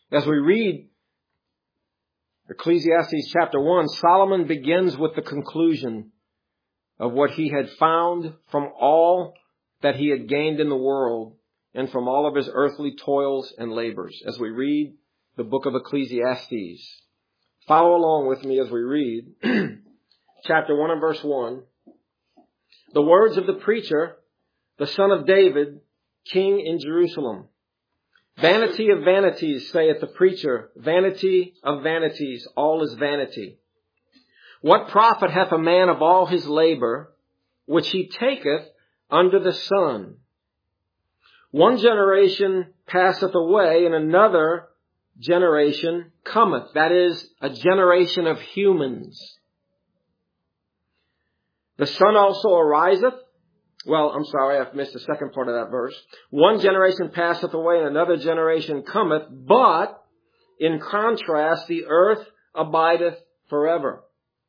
As we read Ecclesiastes chapter 1, Solomon begins with the conclusion of what he had found from all that he had gained in the world and from all of his earthly toils and labors. As we read the book of Ecclesiastes, follow along with me as we read chapter 1 and verse 1. The words of the preacher, the son of David, king in Jerusalem. Vanity of vanities, saith the preacher, vanity of vanities, all is vanity. What profit hath a man of all his labor, which he taketh under the sun? One generation passeth away, and another generation cometh. That is, a generation of humans. The sun also ariseth. Well, I'm sorry, I've missed the second part of that verse. One generation passeth away, and another generation cometh, but in contrast, the earth abideth forever.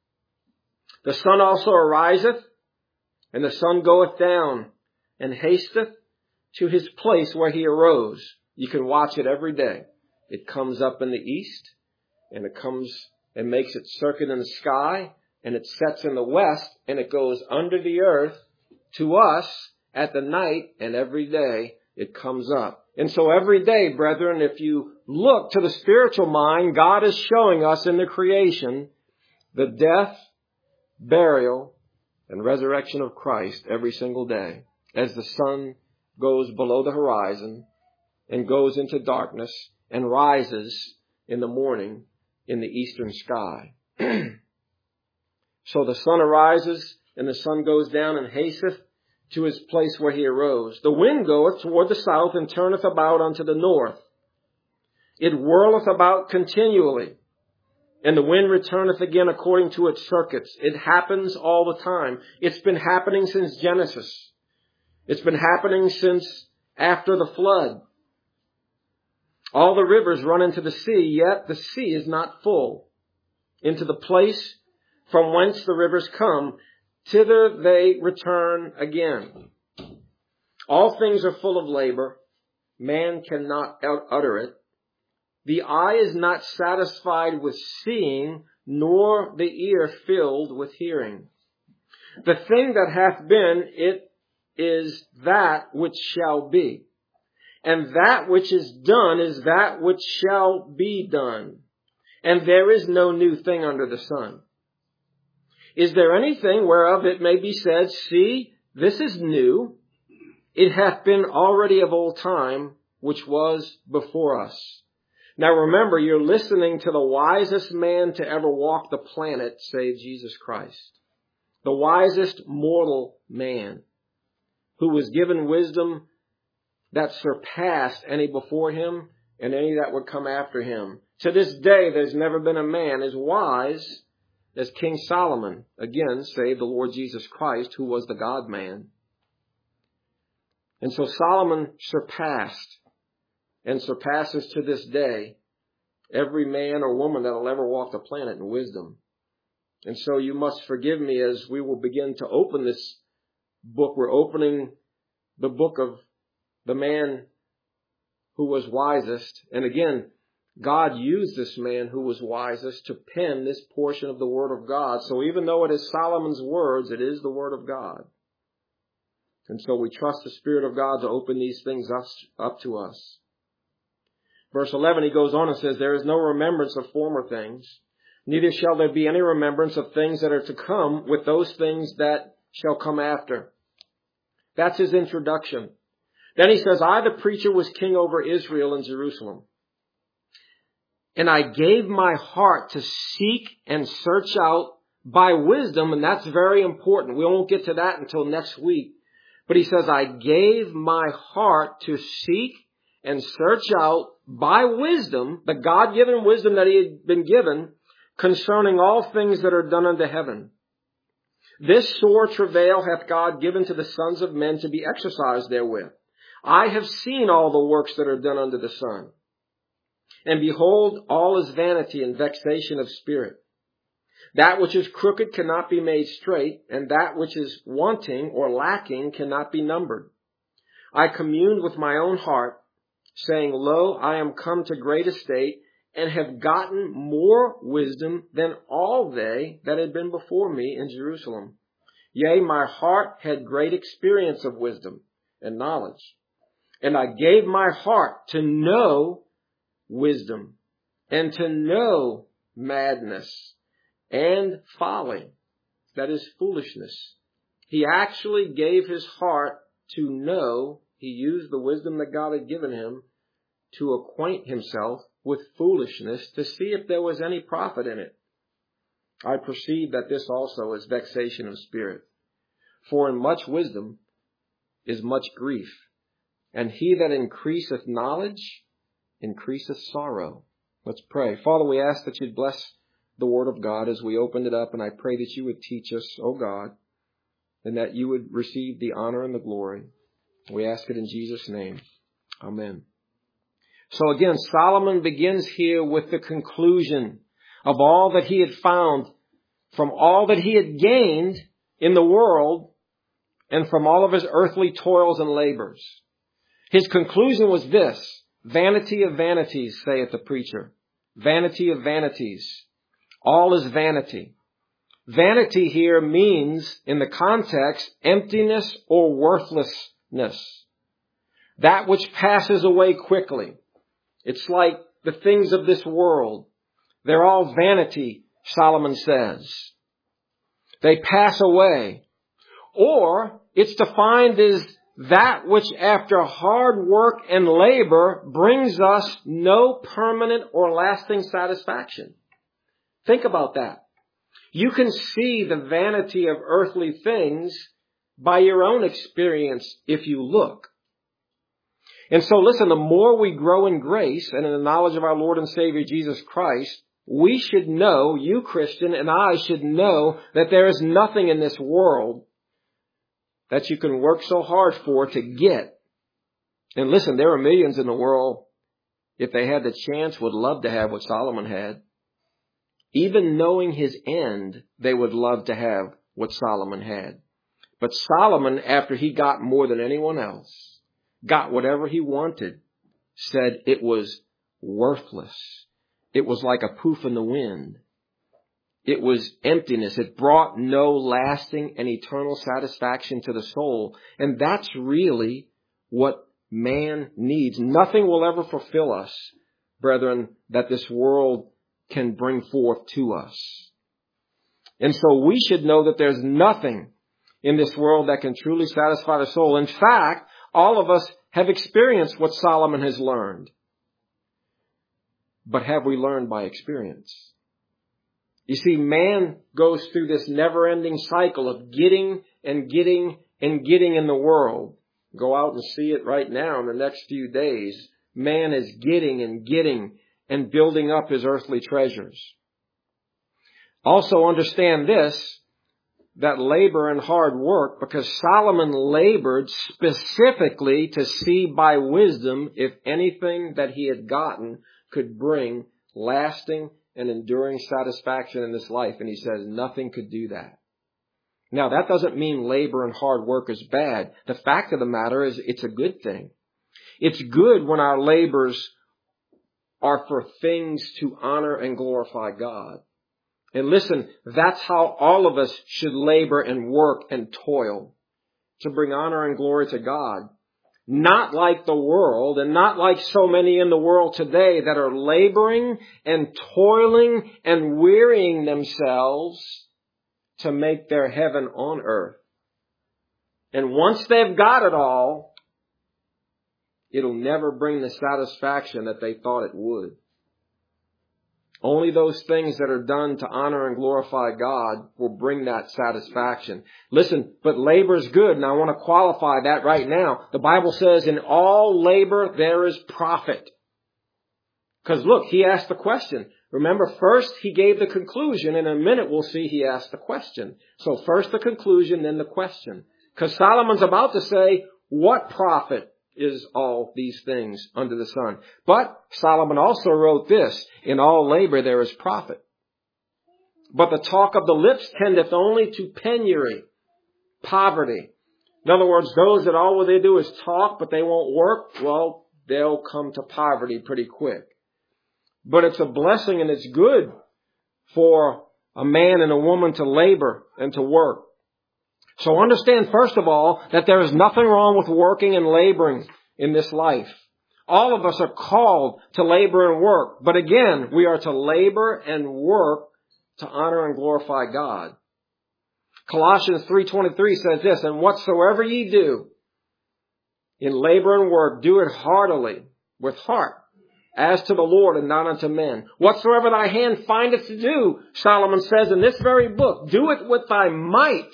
The sun also ariseth, and the sun goeth down, and hasteth to his place where he arose. You can watch it every day. It comes up in the east, and it comes and makes its circuit in the sky, and it sets in the west, and it goes under the earth to us at the night, and every day it comes up. And so every day, brethren, if you look to the spiritual mind, God is showing us in the creation the death, burial, and resurrection of Christ every single day as the sun goes below the horizon and goes into darkness and rises in the morning in the eastern sky. So the sun arises and the sun goes down and hasteth to his place where he arose. The wind goeth toward the south and turneth about unto the north. It whirleth about continually, and the wind returneth again according to its circuits. It happens all the time. It's been happening since Genesis. It's been happening since after the flood. All the rivers run into the sea, yet the sea is not full. Into the place from whence the rivers come, thither they return again. All things are full of labor. Man cannot utter it. The eye is not satisfied with seeing, nor the ear filled with hearing. The thing that hath been, it is that which shall be. And that which is done is that which shall be done. And there is no new thing under the sun. Is there anything whereof it may be said, see, this is new? It hath been already of old time, which was before us. Now remember, you're listening to the wisest man to ever walk the planet, save Jesus Christ. The wisest mortal man who was given wisdom that surpassed any before him and any that would come after him. To this day, there's never been a man as wise as King Solomon, again, save the Lord Jesus Christ, who was the God-man. And so Solomon surpassed and surpasses to this day every man or woman that will ever walk the planet in wisdom. And so you must forgive me as we will begin to open this book. We're opening the book of the man who was wisest. And again, God used this man who was wisest to pen this portion of the Word of God. So even though it is Solomon's words, it is the Word of God. And so we trust the Spirit of God to open these things up to us. Verse 11, he goes on and says, there is no remembrance of former things, neither shall there be any remembrance of things that are to come with those things that shall come after. That's his introduction. Then he says, I, the preacher, was king over Israel and Jerusalem. And I gave my heart to seek and search out by wisdom, and that's very important. We won't get to that until next week. But he says, I gave my heart to seek and search out by wisdom, the God-given wisdom that he had been given, concerning all things that are done under heaven. This sore travail hath God given to the sons of men to be exercised therewith. I have seen all the works that are done under the sun. And behold, all is vanity and vexation of spirit. That which is crooked cannot be made straight, and that which is wanting or lacking cannot be numbered. I communed with my own heart, saying, Lo, I am come to great estate, and have gotten more wisdom than all they that had been before me in Jerusalem. Yea, my heart had great experience of wisdom and knowledge. And I gave my heart to know wisdom, and to know madness and folly, that is foolishness. He actually gave his heart to know. He used the wisdom that God had given him to acquaint himself with foolishness, to see if there was any profit in it. I perceive that this also is vexation of spirit. For in much wisdom is much grief, and he that increaseth knowledge increaseth sorrow. Let's pray. Father, we ask that you'd bless the word of God as we opened it up, and I pray that you would teach us, O God, and that you would receive the honor and the glory. We ask it in Jesus' name. Amen. So again, Solomon begins here with the conclusion of all that he had found, from all that he had gained in the world, and from all of his earthly toils and labors. His conclusion was this: vanity of vanities, saith the preacher. Vanity of vanities. All is vanity. Vanity here means, in the context, emptiness or worthlessness. That which passes away quickly. It's like the things of this world. They're all vanity, Solomon says. They pass away. Or it's defined as that which after hard work and labor brings us no permanent or lasting satisfaction. Think about that. You can see the vanity of earthly things by your own experience if you look. And so listen, the more we grow in grace and in the knowledge of our Lord and Savior Jesus Christ, we should know, you Christian and I should know, that there is nothing in this world that you can work so hard for to get. And listen, there are millions in the world, if they had the chance, would love to have what Solomon had. Even knowing his end, they would love to have what Solomon had. But Solomon, after he got more than anyone else, got whatever he wanted, said it was worthless. It was like a poof in the wind. It was emptiness. It brought no lasting and eternal satisfaction to the soul. And that's really what man needs. Nothing will ever fulfill us, brethren, that this world can bring forth to us. And so we should know that there's nothing in this world that can truly satisfy the soul. In fact, all of us have experienced what Solomon has learned. But have we learned by experience? You see, man goes through this never-ending cycle of getting and getting and getting in the world. Go out and see it right now in the next few days. Man is getting and getting and building up his earthly treasures. Also understand this, that labor and hard work, because Solomon labored specifically to see by wisdom if anything that he had gotten could bring lasting and enduring satisfaction in this life. And he says nothing could do that. Now, that doesn't mean labor and hard work is bad. The fact of the matter is it's a good thing. It's good when our labors are for things to honor and glorify God. And listen, that's how all of us should labor and work and toil, to bring honor and glory to God. Not like the world, and not like so many in the world today that are laboring and toiling and wearying themselves to make their heaven on earth. And once they've got it all, it'll never bring the satisfaction that they thought it would. Only those things that are done to honor and glorify God will bring that satisfaction. Listen, but labor is good, and I want to qualify that right now. The Bible says in all labor there is profit. Because look, he asked the question. Remember, first he gave the conclusion. In a minute we'll see he asked the question. So first the conclusion, then the question. Because Solomon's about to say, what profit is all these things under the sun? But Solomon also wrote this, in all labor there is profit. But the talk of the lips tendeth only to penury, poverty. In other words, those that all they do is talk, but they won't work, well, they'll come to poverty pretty quick. But it's a blessing and it's good for a man and a woman to labor and to work. So understand, first of all, that there is nothing wrong with working and laboring in this life. All of us are called to labor and work. But again, we are to labor and work to honor and glorify God. Colossians 3:23 says this, "And whatsoever ye do in labor and work, do it heartily, with heart, as to the Lord and not unto men. Whatsoever thy hand findeth to do," Solomon says in this very book, "do it with thy might.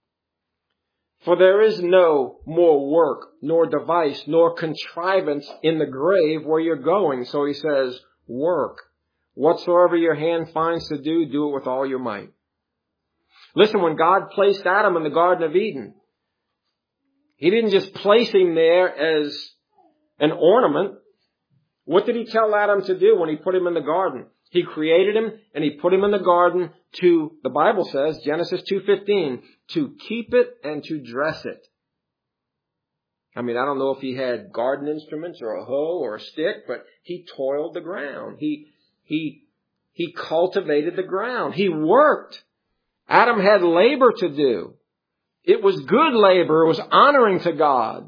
For there is no more work, nor device, nor contrivance in the grave where you're going." So he says, work. Whatsoever your hand finds to do, do it with all your might. Listen, when God placed Adam in the Garden of Eden, He didn't just place him there as an ornament. What did He tell Adam to do when He put him in the garden? He created him and He put him in the garden to, the Bible says, Genesis 2:15, to keep it and to dress it. I mean, I don't know if he had garden instruments or a hoe or a stick, but he toiled the ground. He cultivated the ground. He worked. Adam had labor to do. It was good labor. It was honoring to God.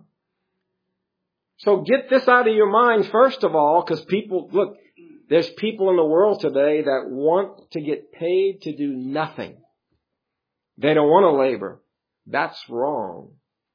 So get this out of your mind, first of all, because people, look, there's people in the world today that want to get paid to do nothing. They don't want to labor. That's wrong.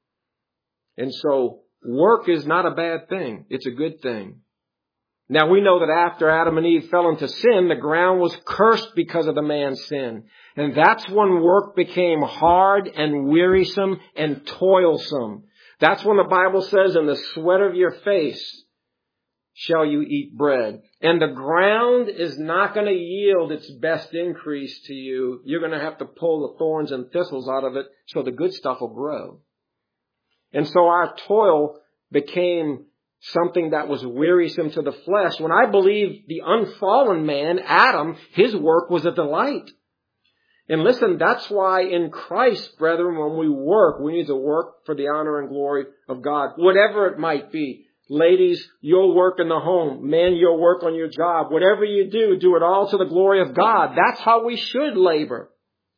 And so work is not a bad thing. It's a good thing. Now we know that after Adam and Eve fell into sin, the ground was cursed because of the man's sin. And that's when work became hard and wearisome and toilsome. That's when the Bible says, "In the sweat of your face shall you eat bread." And the ground is not going to yield its best increase to you. You're going to have to pull the thorns and thistles out of it so the good stuff will grow. And so our toil became something that was wearisome to the flesh. When I believe the unfallen man, Adam, his work was a delight. And listen, that's why in Christ, brethren, when we work, we need to work for the honor and glory of God, whatever it might be. Ladies, you'll work in the home. Men, you'll work on your job. Whatever you do, do it all to the glory of God. That's how we should labor.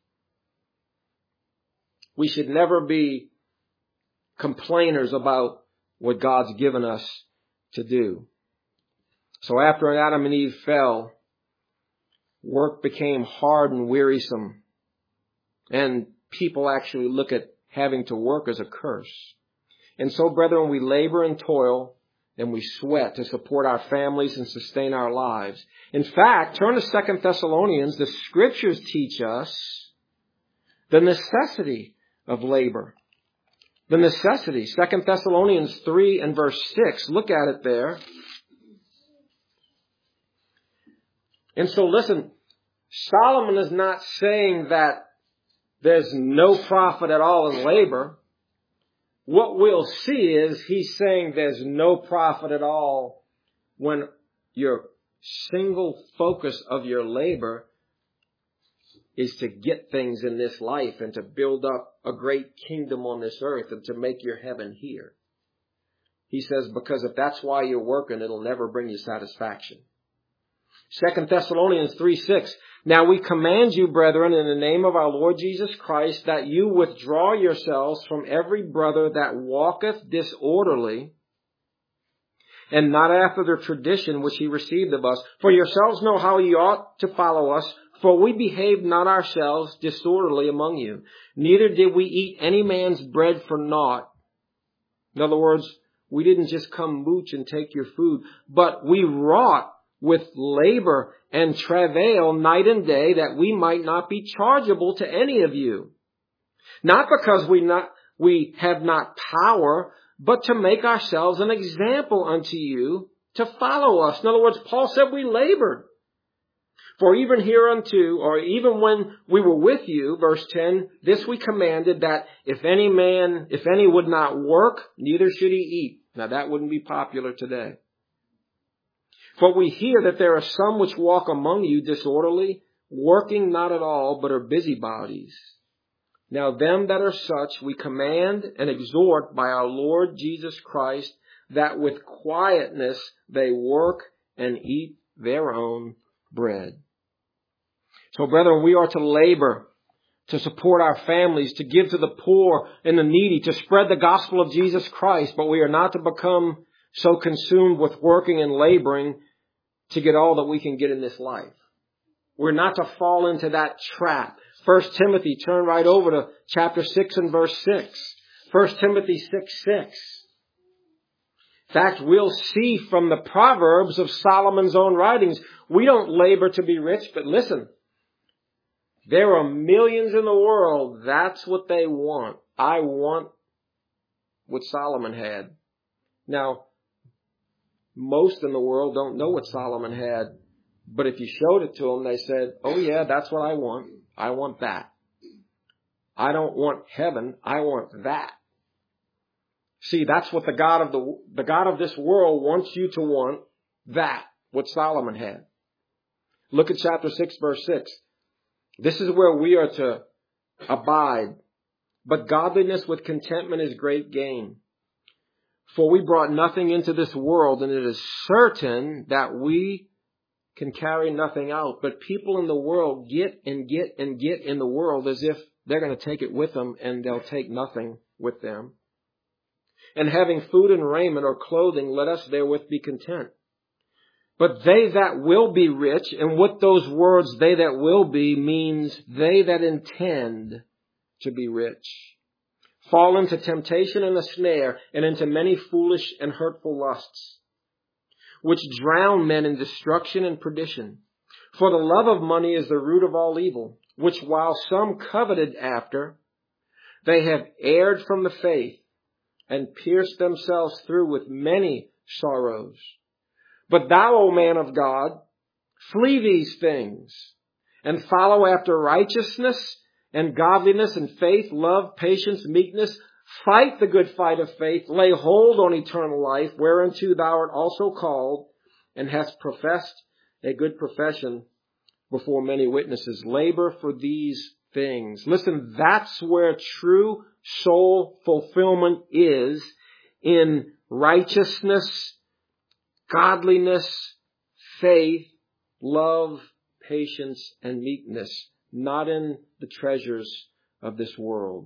We should never be complainers about what God's given us to do. So after Adam and Eve fell, work became hard and wearisome. And people actually look at having to work as a curse. And so, brethren, we labor and toil and we sweat to support our families and sustain our lives. In fact, turn to 2 Thessalonians. The Scriptures teach us the necessity of labor. The necessity. 2 Thessalonians 3 and verse 6. Look at it there. And so listen, Solomon is not saying that there's no profit at all in labor. What we'll see is he's saying there's no profit at all when your single focus of your labor is to get things in this life and to build up a great kingdom on this earth and to make your heaven here. He says, because if that's why you're working, it'll never bring you satisfaction. 2 Thessalonians 3:6. Now we command you, brethren, in the name of our Lord Jesus Christ, that you withdraw yourselves from every brother that walketh disorderly, and not after the tradition which he received of us. For yourselves know how ye ought to follow us, for we behaved not ourselves disorderly among you. Neither did we eat any man's bread for naught. In other words, we didn't just come mooch and take your food, but we wrought with labor and travail night and day, that we might not be chargeable to any of you. Not because we have not power, but to make ourselves an example unto you to follow us. In other words, Paul said we labored. For even hereunto, or even when we were with you, verse 10, this we commanded, that if any would not work, neither should he eat. Now that wouldn't be popular today. For we hear that there are some which walk among you disorderly, working not at all, but are busybodies. Now them that are such we command and exhort by our Lord Jesus Christ, that with quietness they work and eat their own bread. So brethren, we are to labor to support our families, to give to the poor and the needy, to spread the gospel of Jesus Christ, but we are not to become so consumed with working and laboring to get all that we can get in this life. We're not to fall into that trap. 1 Timothy, turn right over to chapter 6 and verse 6. 1 Timothy 6:6. In fact, we'll see from the Proverbs of Solomon's own writings, we don't labor to be rich, but listen, there are millions in the world. That's what they want. I want what Solomon had. Now, most in the world don't know what Solomon had. But if you showed it to them, they said, oh yeah, that's what I want. I want that. I don't want heaven. I want that. See, that's what the God of this world wants you to want, that, what Solomon had. Look at chapter 6, verse 6. This is where we are to abide. But godliness with contentment is great gain. For we brought nothing into this world, and it is certain that we can carry nothing out. But people in the world get and get and get in the world as if they're going to take it with them, and they'll take nothing with them. And having food and raiment or clothing, let us therewith be content. But they that will be rich, and what those words, they that will be, means they that intend to be rich, fall into temptation and a snare, and into many foolish and hurtful lusts, which drown men in destruction and perdition. For the love of money is the root of all evil, which while some coveted after, they have erred from the faith, and pierced themselves through with many sorrows. But thou, O man of God, flee these things, and follow after righteousness, and godliness, and faith, love, patience, meekness. Fight the good fight of faith. Lay hold on eternal life, whereunto thou art also called, and hast professed a good profession before many witnesses. Labor for these things. Listen, that's where true soul fulfillment is, in righteousness, godliness, faith, love, patience, and meekness, not in the treasures of this world.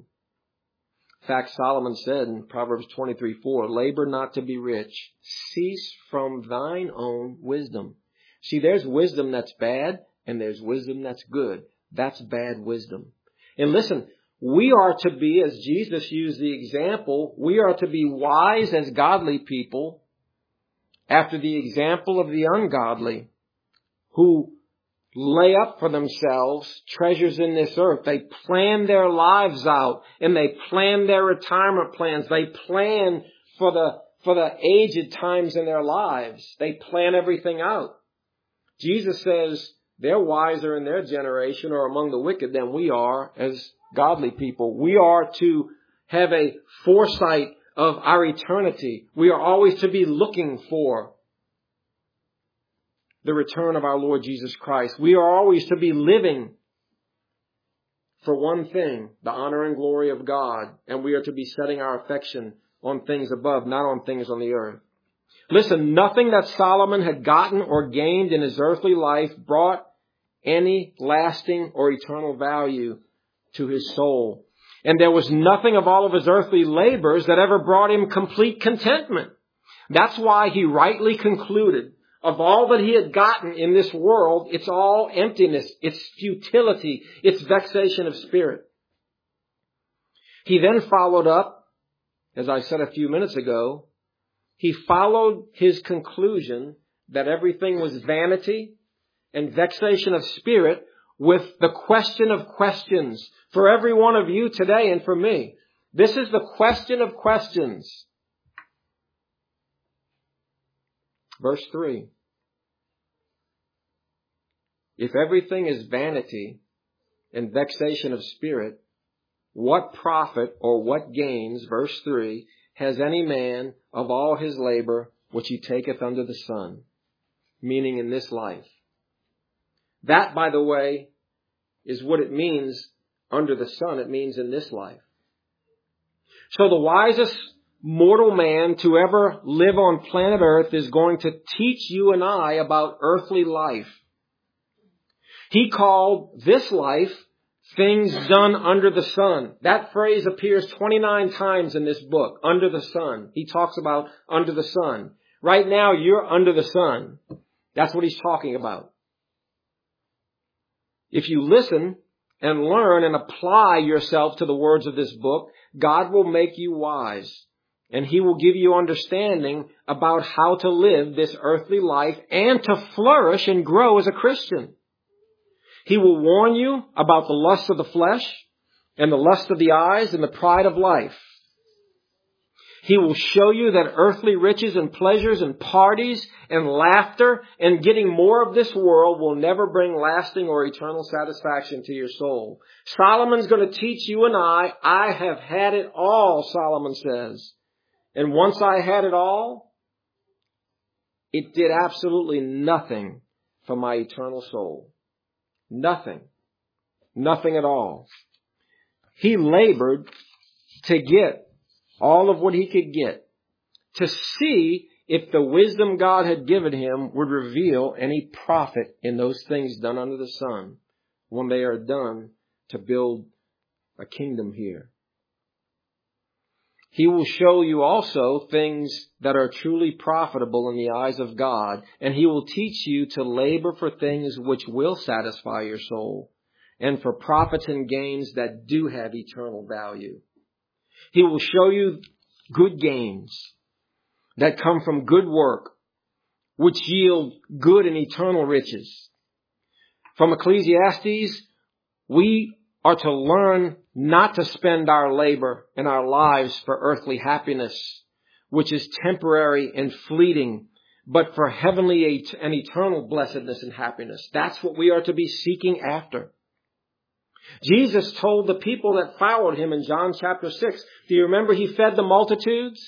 In fact, Solomon said in Proverbs 23:4, labor not to be rich, cease from thine own wisdom. See, there's wisdom that's bad, and there's wisdom that's good. That's bad wisdom. And listen, we are to be, as Jesus used the example, we are to be wise as godly people after the example of the ungodly, who lay up for themselves treasures in this earth. They plan their lives out, and they plan their retirement plans. They plan for the aged times in their lives. They plan everything out. Jesus says they're wiser in their generation or among the wicked than we are as godly people. We are to have a foresight of our eternity. We are always to be looking for the return of our Lord Jesus Christ. We are always to be living for one thing, the honor and glory of God. And we are to be setting our affection on things above, not on things on the earth. Listen, nothing that Solomon had gotten or gained in his earthly life brought any lasting or eternal value to his soul. And there was nothing of all of his earthly labors that ever brought him complete contentment. That's why he rightly concluded, of all that he had gotten in this world, it's all emptiness, it's futility, it's vexation of spirit. He then followed up, as I said a few minutes ago, he followed his conclusion that everything was vanity and vexation of spirit with the question of questions for every one of you today and for me. This is the question of questions. Verse 3. If everything is vanity and vexation of spirit, what profit or what gains, verse 3, has any man of all his labor which he taketh under the sun? Meaning in this life. That, by the way, is what it means under the sun. It means in this life. So the wisest mortal man to ever live on planet Earth is going to teach you and I about earthly life. He called this life things done under the sun. That phrase appears 29 times in this book, under the sun. He talks about under the sun. Right now, you're under the sun. That's what he's talking about. If you listen and learn and apply yourself to the words of this book, God will make you wise. And He will give you understanding about how to live this earthly life and to flourish and grow as a Christian. He will warn you about the lust of the flesh and the lust of the eyes and the pride of life. He will show you that earthly riches and pleasures and parties and laughter and getting more of this world will never bring lasting or eternal satisfaction to your soul. Solomon's going to teach you and I have had it all, Solomon says. And once I had it all, it did absolutely nothing for my eternal soul. Nothing. Nothing at all. He labored to get all of what he could get, to see if the wisdom God had given him would reveal any profit in those things done under the sun when they are done to build a kingdom here. He will show you also things that are truly profitable in the eyes of God, and He will teach you to labor for things which will satisfy your soul, and for profits and gains that do have eternal value. He will show you good gains that come from good work, which yield good and eternal riches. From Ecclesiastes, we are to learn not to spend our labor and our lives for earthly happiness, which is temporary and fleeting, but for heavenly and eternal blessedness and happiness. That's what we are to be seeking after. Jesus told the people that followed Him in John chapter 6, do you remember He fed the multitudes?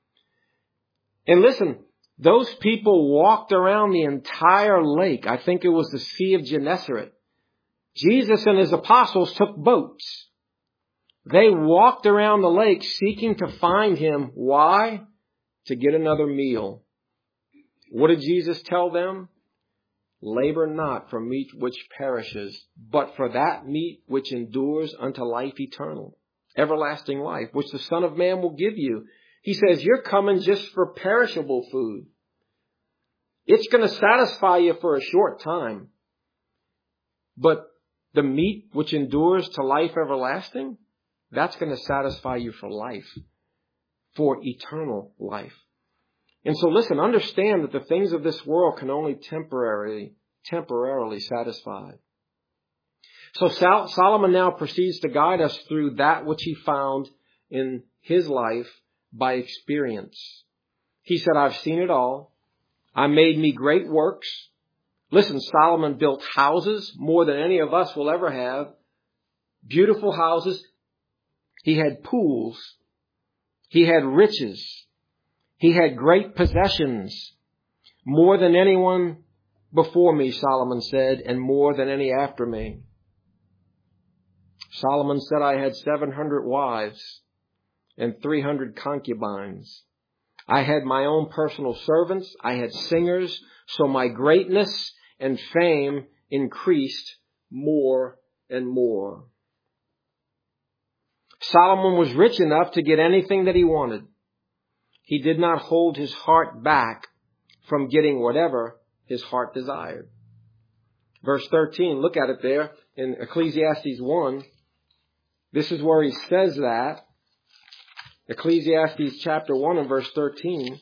And listen, those people walked around the entire lake. I think it was the Sea of Gennesaret. Jesus and His apostles took boats. They walked around the lake seeking to find Him. Why? To get another meal. What did Jesus tell them? Labor not for meat which perishes, but for that meat which endures unto life eternal, everlasting life, which the Son of Man will give you. He says, you're coming just for perishable food. It's going to satisfy you for a short time. But the meat which endures to life everlasting, that's going to satisfy you for life, for eternal life. And so listen, understand that the things of this world can only temporarily satisfy. So Solomon now proceeds to guide us through that which he found in his life by experience. He said, I've seen it all. I made me great works. Listen, Solomon built houses more than any of us will ever have. Beautiful houses. He had pools. He had riches. He had great possessions. More than anyone before me, Solomon said, and more than any after me. Solomon said, I had 700 wives and 300 concubines. I had my own personal servants. I had singers. So my greatness and fame increased more and more. Solomon was rich enough to get anything that he wanted. He did not hold his heart back from getting whatever his heart desired. Verse 13, look at it there in Ecclesiastes 1. This is where he says that. Ecclesiastes chapter 1 and verse 13.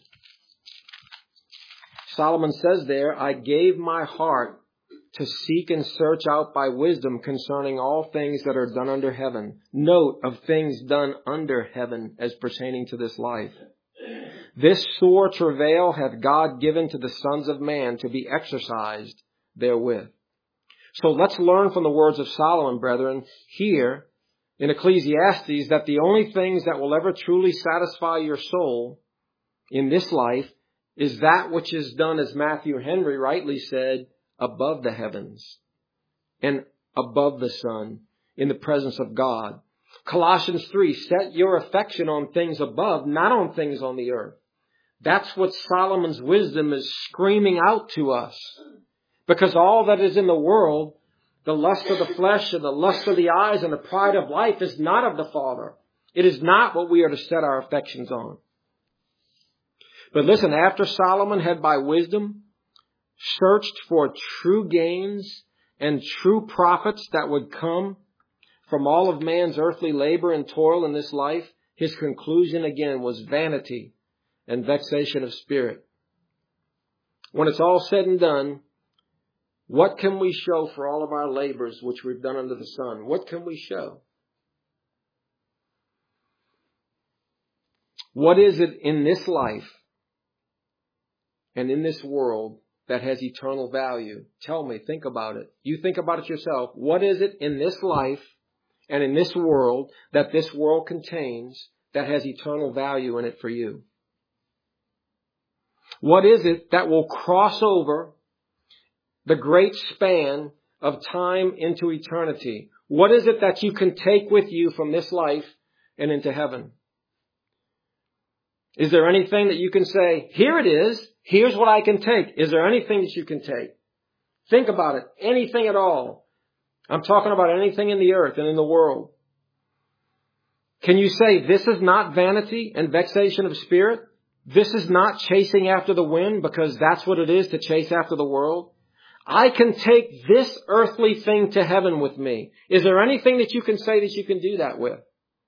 Solomon says there, I gave my heart to seek and search out by wisdom concerning all things that are done under heaven. Note of things done under heaven as pertaining to this life. This sore travail hath God given to the sons of man to be exercised therewith. So let's learn from the words of Solomon, brethren, here in Ecclesiastes, that the only things that will ever truly satisfy your soul in this life is that which is done, as Matthew Henry rightly said, above the heavens and above the sun, in the presence of God. Colossians 3, set your affection on things above, not on things on the earth. That's what Solomon's wisdom is screaming out to us. Because all that is in the world, the lust of the flesh and the lust of the eyes and the pride of life, is not of the Father. It is not what we are to set our affections on. But listen, after Solomon had by wisdom searched for true gains and true profits that would come from all of man's earthly labor and toil in this life, his conclusion again was vanity and vexation of spirit. When it's all said and done, what can we show for all of our labors which we've done under the sun? What can we show? What is it in this life and in this world that has eternal value? Tell me, think about it. You think about it yourself. What is it in this life and in this world that this world contains that has eternal value in it for you? What is it that will cross over the great span of time into eternity? What is it that you can take with you from this life and into heaven? Is there anything that you can say, here it is, here's what I can take? Is there anything that you can take? Think about it. Anything at all. I'm talking about anything in the earth and in the world. Can you say this is not vanity and vexation of spirit? This is not chasing after the wind, because that's what it is to chase after the world. I can take this earthly thing to heaven with me. Is there anything that you can say that you can do that with?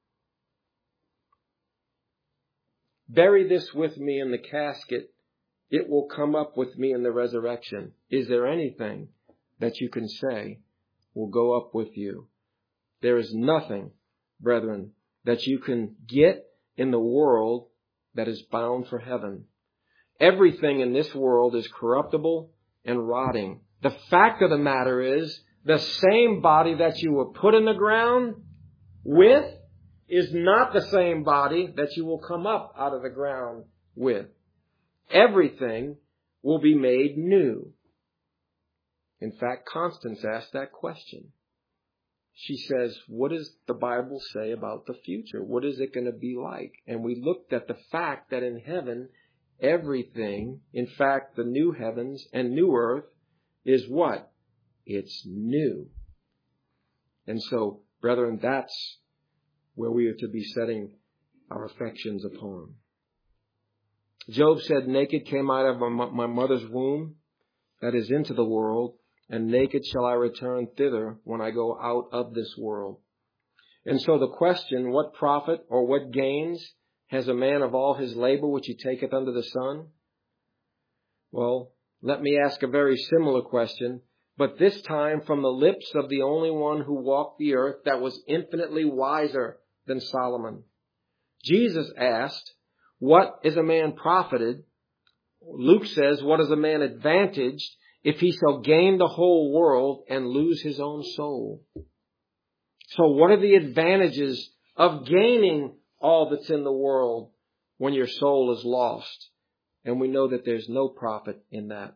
Bury this with me in the casket. It will come up with me in the resurrection. Is there anything that you can say will go up with you? There is nothing, brethren, that you can get in the world that is bound for heaven. Everything in this world is corruptible and rotting. The fact of the matter is, the same body that you were put in the ground with is not the same body that you will come up out of the ground with. Everything will be made new. In fact, Constance asked that question. She says, what does the Bible say about the future? What is it going to be like? And we looked at the fact that in heaven, everything, in fact, the new heavens and new earth, is what? It's new. And so, brethren, that's where we are to be setting our affections upon. Job said, naked came out of my mother's womb, that is into the world, and naked shall I return thither when I go out of this world. And so the question, what profit or what gains has a man of all his labor which he taketh under the sun? Well, let me ask a very similar question, but this time from the lips of the only one who walked the earth that was infinitely wiser than Solomon. Jesus asked, what is a man profited? Luke says, what is a man advantaged if he shall gain the whole world and lose his own soul? So what are the advantages of gaining all that's in the world when your soul is lost? And we know that there's no profit in that.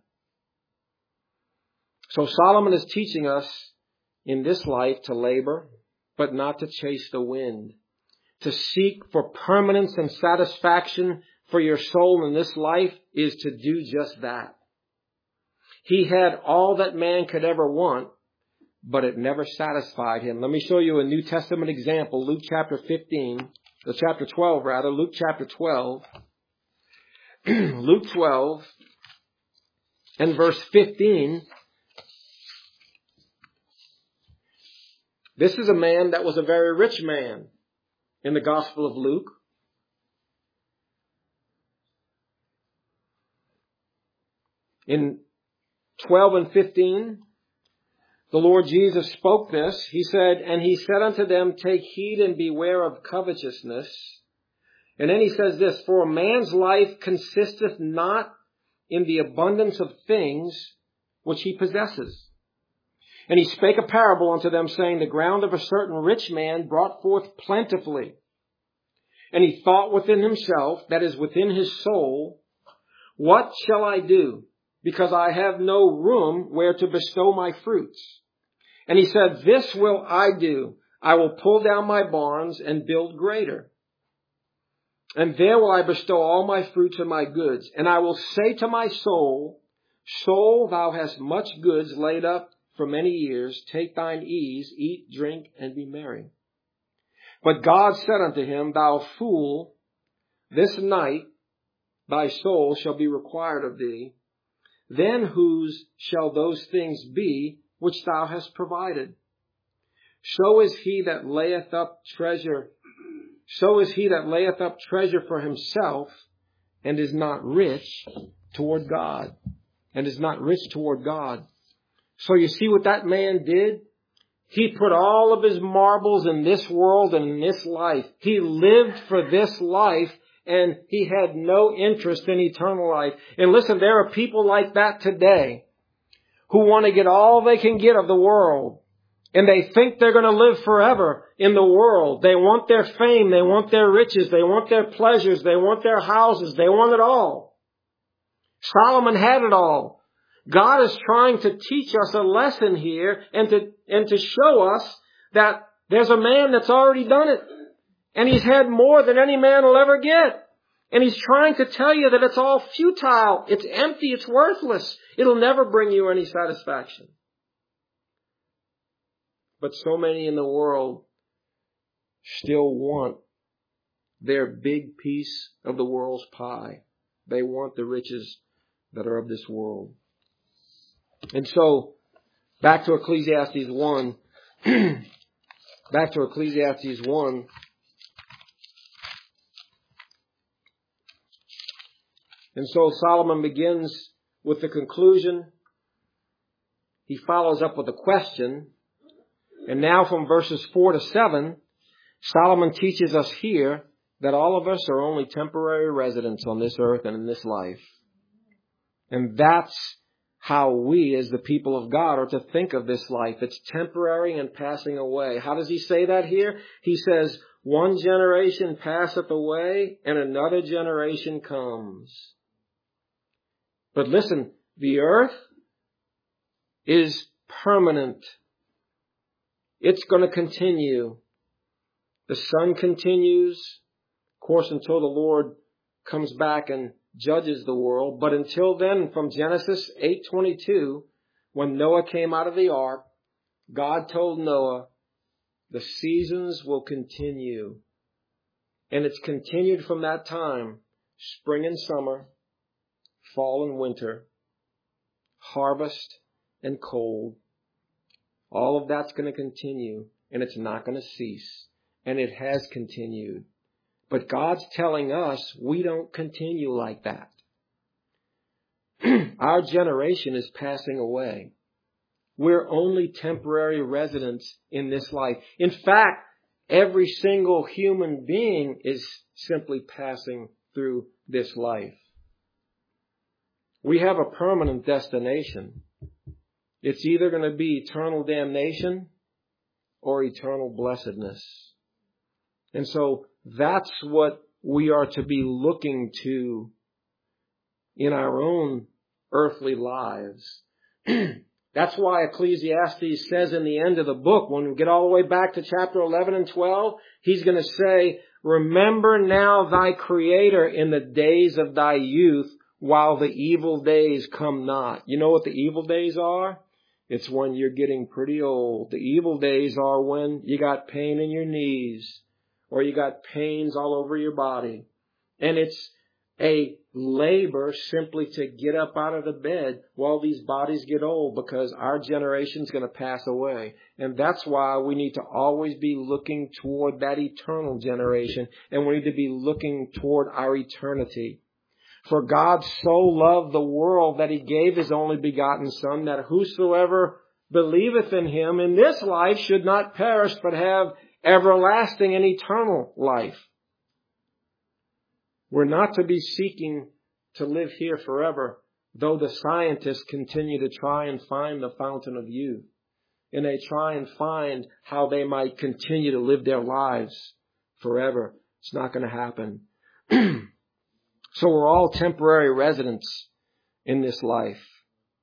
So Solomon is teaching us in this life to labor, but not to chase the wind. To seek for permanence and satisfaction for your soul in this life is to do just that. He had all that man could ever want, but it never satisfied him. Let me show you a New Testament example. Luke chapter 12 rather. Luke chapter 12. Luke 12 and verse 15. This is a man that was a very rich man in the Gospel of Luke. In 12 and 15, the Lord Jesus spoke this. He said, and he said unto them, take heed and beware of covetousness. And then he says this, for a man's life consisteth not in the abundance of things which he possesses. And he spake a parable unto them, saying, the ground of a certain rich man brought forth plentifully. And he thought within himself, that is within his soul, what shall I do? Because I have no room where to bestow my fruits. And he said, this will I do. I will pull down my barns and build greater. And there will I bestow all my fruits and my goods. And I will say to my soul, Soul, thou hast much goods laid up for many years. Take thine ease, eat, drink, and be merry. But God said unto him, Thou fool, this night thy soul shall be required of thee. Then whose shall those things be which thou hast provided? So is he that layeth up treasure for himself and is not rich toward God. So you see what that man did? He put all of his marbles in this world and in this life. He lived for this life, and he had no interest in eternal life. And listen, there are people like that today who want to get all they can get of the world. And they think they're going to live forever in the world. They want their fame. They want their riches. They want their pleasures. They want their houses. They want it all. Solomon had it all. God is trying to teach us a lesson here and to show us that there's a man that's already done it. And he's had more than any man will ever get. And he's trying to tell you that it's all futile. It's empty. It's worthless. It'll never bring you any satisfaction. But so many in the world still want their big piece of the world's pie. They want the riches that are of this world. And so, back to Ecclesiastes 1. Back to Ecclesiastes 1. And so Solomon begins with the conclusion. He follows up with a question. And now from verses 4 to 7, Solomon teaches us here that all of us are only temporary residents on this earth and in this life. And that's how we as the people of God are to think of this life. It's temporary and passing away. How does he say that here? He says, one generation passeth away and another generation comes. But listen, the earth is permanent. It's going to continue. The sun continues, of course, until the Lord comes back and judges the world. But until then, from Genesis 8:22, when Noah came out of the ark, God told Noah, the seasons will continue. And it's continued from that time, spring and summer, fall and winter, harvest and cold. All of that's going to continue, and it's not going to cease. And it has continued. But God's telling us we don't continue like that. Our generation is passing away. We're only temporary residents in this life. In fact, every single human being is simply passing through this life. We have a permanent destination. It's either going to be eternal damnation or eternal blessedness. And so that's what we are to be looking to in our own earthly lives. That's why Ecclesiastes says in the end of the book, when we get all the way back to chapter 11 and 12, he's going to say, remember now thy Creator in the days of thy youth, while the evil days come not. You know what the evil days are? It's when you're getting pretty old. The evil days are when you got pain in your knees or you got pains all over your body. And it's a labor simply to get up out of the bed while these bodies get old, because our generation's going to pass away. And that's why we need to always be looking toward that eternal generation, and we need to be looking toward our eternity. For God so loved the world that he gave his only begotten Son, that whosoever believeth in him in this life should not perish, but have everlasting and eternal life. We're not to be seeking to live here forever, though the scientists continue to try and find the fountain of youth. And they try and find how they might continue to live their lives forever. It's not going to happen. So we're all temporary residents in this life.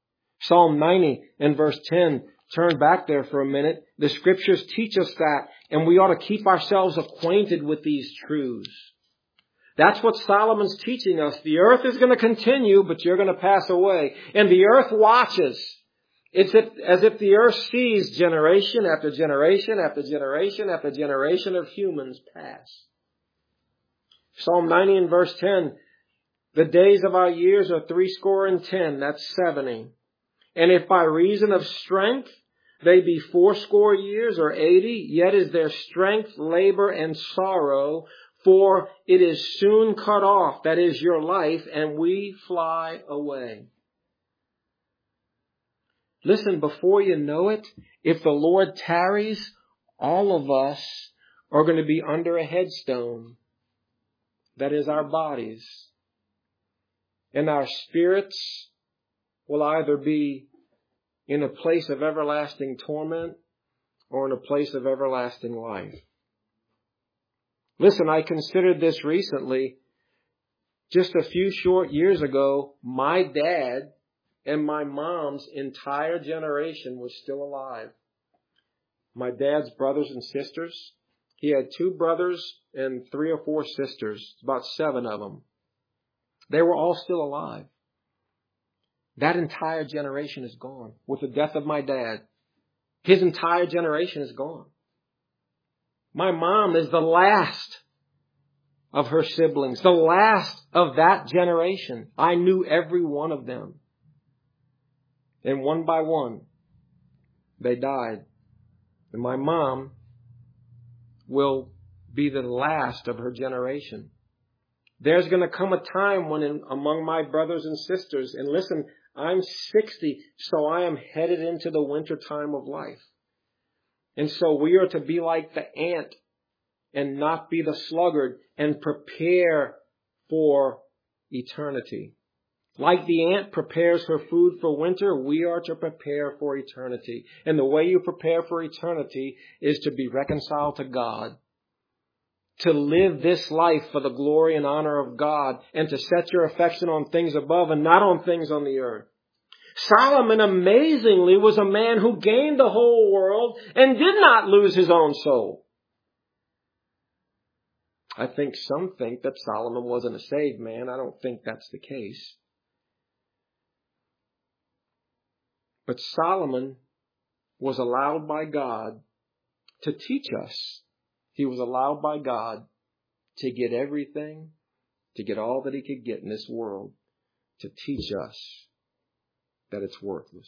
Psalm 90 and verse 10, turn back there for a minute. The scriptures teach us that. And we ought to keep ourselves acquainted with these truths. That's what Solomon's teaching us. The earth is going to continue, but you're going to pass away. And the earth watches. It's as if the earth sees generation after generation after generation after generation of humans pass. Psalm 90 and verse 10, the days of our years are 70, that's 70. And if by reason of strength they be 80 years or 80, yet is their strength, labor, and sorrow, for it is soon cut off, that is your life, and we fly away. Listen, before you know it, if the Lord tarries, all of us are going to be under a headstone. That is our bodies. And our spirits will either be in a place of everlasting torment or in a place of everlasting life. Listen, I considered this recently. Just a few short years ago, my dad and my mom's entire generation was still alive. My dad's brothers and sisters. He had 2 brothers and 3 or 4 sisters, about 7 of them. They were all still alive. That entire generation is gone. With the death of my dad, his entire generation is gone. My mom is the last of her siblings, the last of that generation. I knew every one of them. And one by one, they died. And my mom will be the last of her generation. There's going to come a time when among my brothers and sisters, and listen, I'm 60, so I am headed into the winter time of life. And so we are to be like the ant and not be the sluggard and prepare for eternity. Like the ant prepares her food for winter, we are to prepare for eternity. And the way you prepare for eternity is to be reconciled to God, to live this life for the glory and honor of God, and to set your affection on things above and not on things on the earth. Solomon amazingly was a man who gained the whole world and did not lose his own soul. I think some think that Solomon wasn't a saved man. I don't think that's the case. But Solomon was allowed by God to teach us. He was allowed by God to get everything, to get all that he could get in this world, to teach us that it's worthless.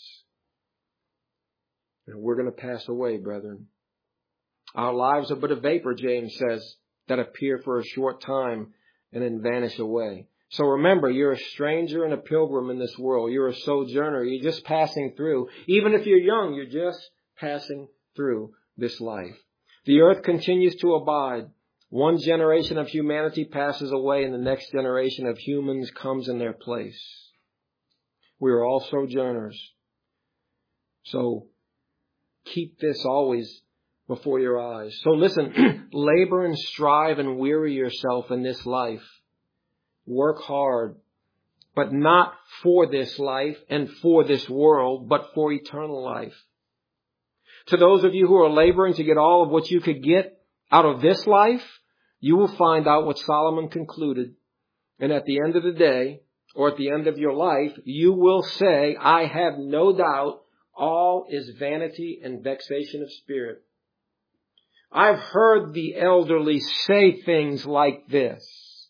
And we're going to pass away, brethren. Our lives are but a vapor, James says, that appear for a short time and then vanish away. So remember, you're a stranger and a pilgrim in this world. You're a sojourner. You're just passing through. Even if you're young, you're just passing through this life. The earth continues to abide. One generation of humanity passes away and the next generation of humans comes in their place. We are all sojourners. So keep this always before your eyes. So listen, labor and strive and weary yourself in this life. Work hard, but not for this life and for this world, but for eternal life. To those of you who are laboring to get all of what you could get out of this life, you will find out what Solomon concluded. And at the end of the day, or at the end of your life, you will say, I have no doubt all is vanity and vexation of spirit. I've heard the elderly say things like this,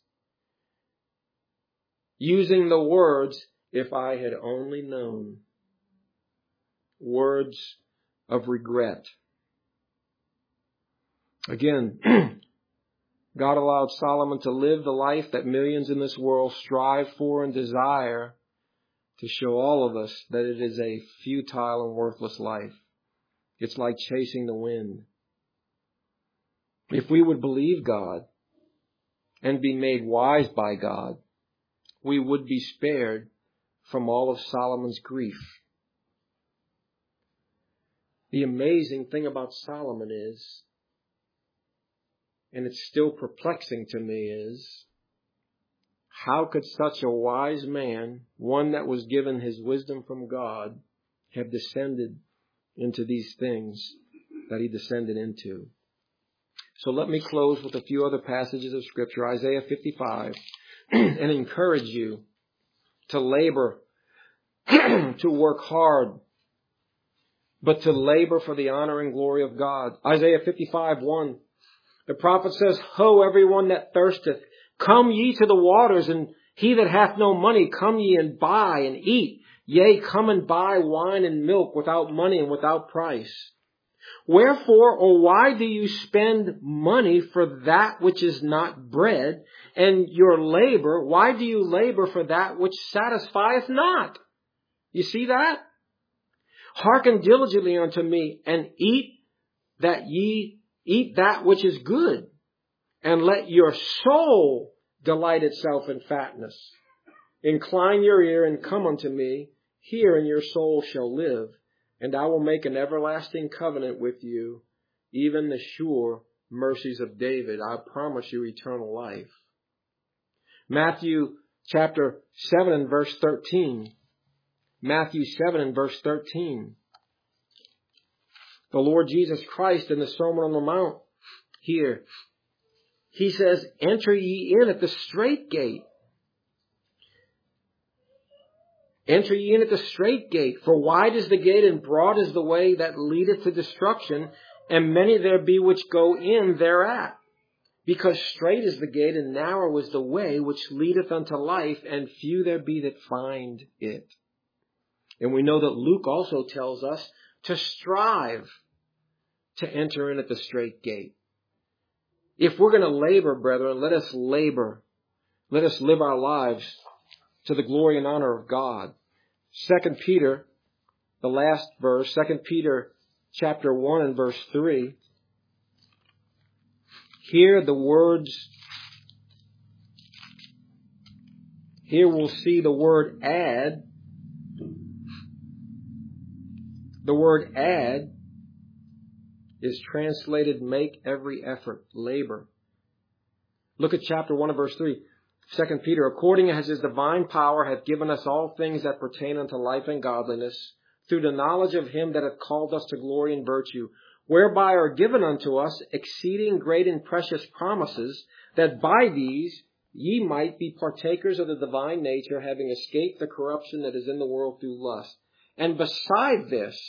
using the words, if I had only known. Words of regret. Again, God allowed Solomon to live the life that millions in this world strive for and desire, to show all of us that it is a futile and worthless life. It's like chasing the wind. If we would believe God and be made wise by God, we would be spared from all of Solomon's grief. The amazing thing about Solomon is, and it's still perplexing to me, is how could such a wise man, one that was given his wisdom from God, have descended into these things that he descended into? So let me close with a few other passages of Scripture, Isaiah 55, and encourage you to labor, to work hard, but to labor for the honor and glory of God. Isaiah 55:1. The prophet says, Ho, everyone that thirsteth, come ye to the waters, and he that hath no money, come ye and buy and eat. Yea, come and buy wine and milk without money and without price. Wherefore, or why do you spend money for that which is not bread, and your labor, why do you labor for that which satisfieth not? You see that? Hearken diligently unto me, and eat that which is good, and let your soul delight itself in fatness. Incline your ear and come unto me, hear, and your soul shall live. And I will make an everlasting covenant with you, even the sure mercies of David. I promise you eternal life. Matthew chapter 7 and verse 13. Matthew 7 and verse 13. The Lord Jesus Christ in the Sermon on the Mount here, he says, enter ye in at the strait gate. Enter ye in at the strait gate, for wide is the gate and broad is the way that leadeth to destruction, and many there be which go in thereat. Because strait is the gate and narrow is the way which leadeth unto life, and few there be that find it. And we know that Luke also tells us to strive to enter in at the strait gate. If we're going to labor, brethren, let us labor. Let us live our lives to the glory and honor of God. 2 Peter, the last verse, 2 Peter chapter 1 and verse 3. Here we'll see the word add. The word add is translated make every effort, labor. Look at chapter 1 and verse 3. 2 Peter, according as his divine power hath given us all things that pertain unto life and godliness, through the knowledge of him that hath called us to glory and virtue, whereby are given unto us exceeding great and precious promises, that by these ye might be partakers of the divine nature, having escaped the corruption that is in the world through lust. And besides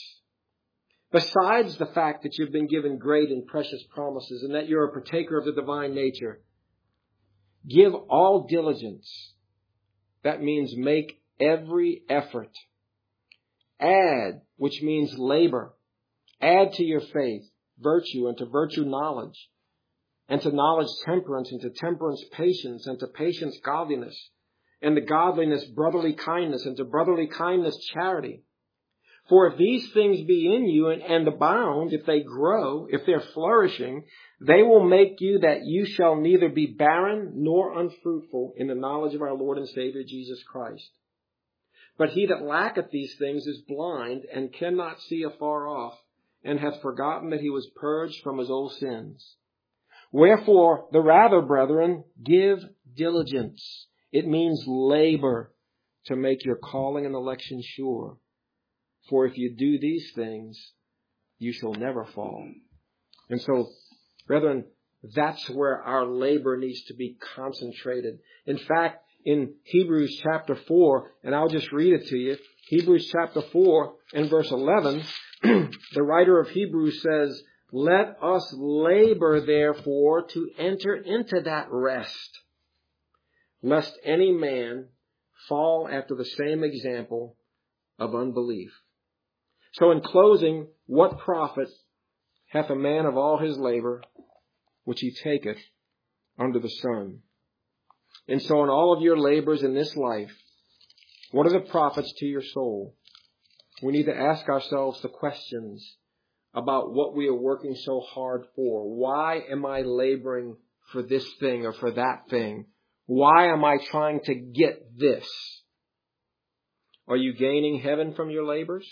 the fact that you've been given great and precious promises and that you're a partaker of the divine nature, give all diligence. That means make every effort. Add, which means labor. Add to your faith virtue, and to virtue knowledge, and to knowledge temperance, and to temperance patience, and to patience godliness, and to godliness brotherly kindness, and to brotherly kindness charity. For if these things be in you and abound, if they grow, if they're flourishing, they will make you that you shall neither be barren nor unfruitful in the knowledge of our Lord and Savior Jesus Christ. But he that lacketh these things is blind and cannot see afar off, and hath forgotten that he was purged from his old sins. Wherefore, the rather, brethren, give diligence. It means labor to make your calling and election sure. For if you do these things, you shall never fall. And so, brethren, that's where our labor needs to be concentrated. In fact, in Hebrews chapter 4, and I'll just read it to you, Hebrews chapter 4 and verse 11, the writer of Hebrews says, let us labor therefore to enter into that rest, lest any man fall after the same example of unbelief. So in closing, what profit hath a man of all his labor, which he taketh under the sun? And so in all of your labors in this life, what are the profits to your soul? We need to ask ourselves the questions about what we are working so hard for. Why am I laboring for this thing or for that thing? Why am I trying to get this? Are you gaining heaven from your labors?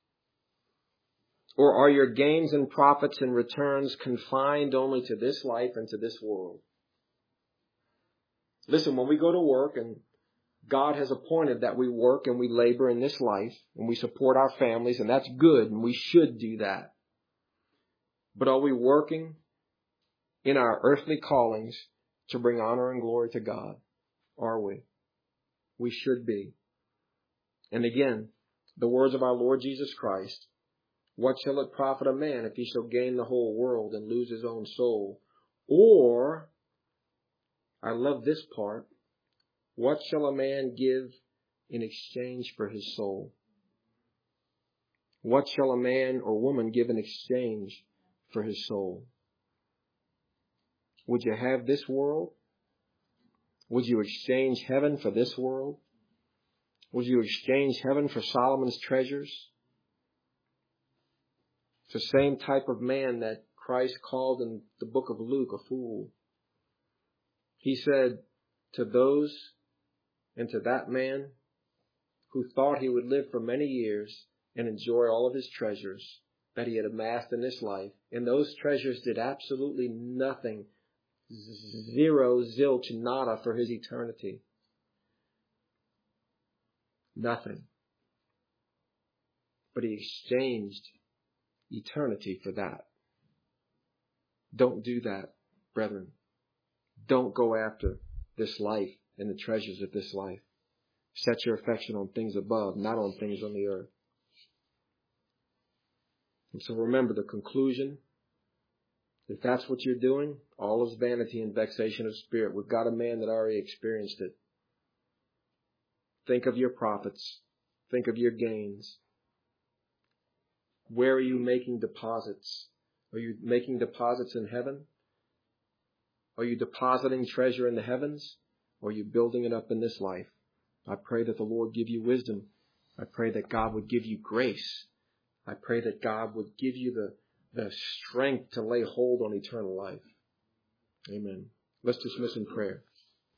Or are your gains and profits and returns confined only to this life and to this world? Listen, when we go to work, and God has appointed that we work and we labor in this life and we support our families, and that's good and we should do that. But are we working in our earthly callings to bring honor and glory to God? Are we? We should be. And again, the words of our Lord Jesus Christ, what shall it profit a man if he shall gain the whole world and lose his own soul? Or, I love this part, what shall a man give in exchange for his soul? What shall a man or woman give in exchange for his soul? Would you have this world? Would you exchange heaven for this world? Would you exchange heaven for Solomon's treasures? It's the same type of man that Christ called in the book of Luke a fool. He said to those and to that man who thought he would live for many years and enjoy all of his treasures that he had amassed in this life, and those treasures did absolutely nothing, zero, zilch, nada for his eternity. Nothing. But he exchanged eternity for that. Don't do that, brethren. Don't go after this life and the treasures of this life. Set your affection on things above, not on things on the earth. And so remember the conclusion. If that's what you're doing, all is vanity and vexation of spirit. We've got a man that already experienced it. Think of your profits. Think of your gains. Where are you making deposits? Are you making deposits in heaven? Are you depositing treasure in the heavens? Or are you building it up in this life? I pray that the Lord give you wisdom. I pray that God would give you grace. I pray that God would give you the strength to lay hold on eternal life. Amen. Let's dismiss in prayer.